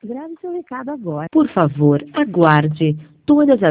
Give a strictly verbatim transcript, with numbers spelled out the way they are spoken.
Grave seu recado agora. Por favor, aguarde. Todas as